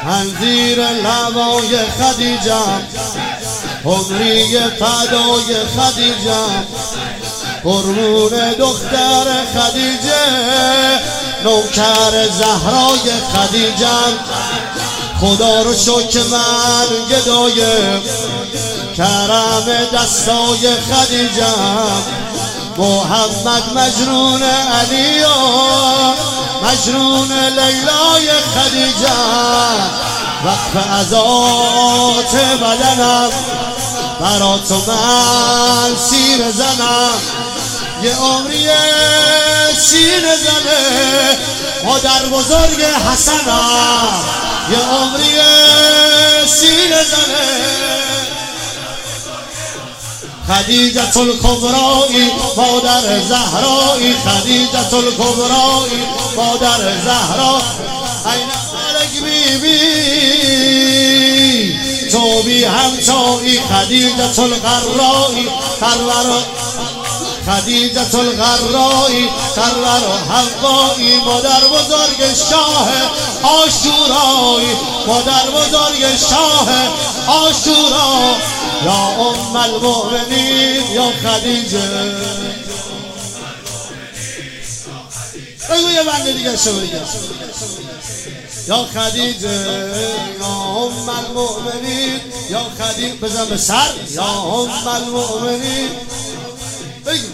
زیر لبای خدیجم، عمری فدای خدیجم، قربون دختر خدیجه، نوکر زهرای خدیجم. خدا رو شکر من گدایم، کرم دستای خدیجم. محمد مجنون علی و مجنون لیلای خدیجم. وقف عزات بدنم، برا تو من سیر زنم. یه عمری سیر زنه مادر بزرگ حسنم. یه عمری سیر زنه خدیجة الکبرایی مادر زهرایی، خدیجة الکبرایی مادر زهرا. این ملک بی بی تو بی همتایی، خدیجة الغرایی خرور، خدیجة الغرایی خرور و حوایی. مادر بزرگ شاه عاشورایی، مادر بزرگ شاه عاشورا. یا ام المؤمنین یا خدیجه. بگو یه بنده دیگه شو بگه. یا خدیجه یا ام المؤمنین یا خدیجه. بزن به سر. یا ام المؤمنین. بگو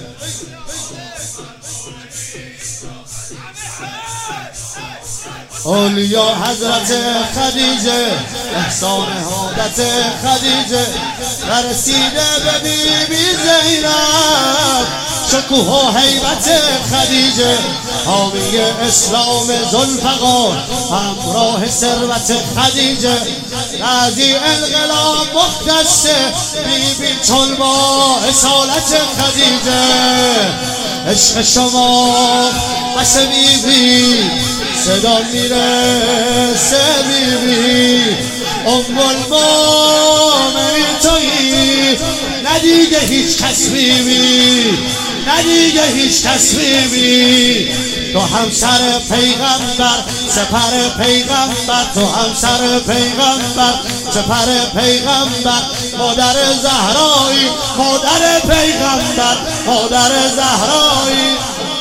اولیا حضرت خدیجه، احسان حادت خدیجه. رسیده به بی بی زینب، شکوه و هیبت خدیجه. حامی اسلام ذوالفقار، همراه ثروت خدیجه. غازی انقلاب مختصه، بی بی چون با اصالت خدیجه. عشق شما بس بی بی، صدا میرسه بی بی. ام المؤمنین تویی، ندیگه هیچ کس بی بی، ندیگه هیچ کس بی بی. تو همسر پیغمبر، سپر پیغمبر، تو همسر پیغمبر، سپر پیغمبر. مادر زهرایی، مادر پیغمبر، مادر زهرایی.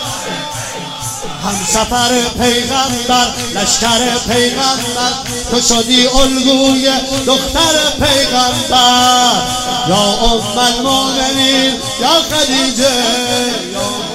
همسفر پیغمبر، لشکر پیغمبر. تو شدی الگوی دختر پیغمبر. یا ام المؤمنین یا خدیجه.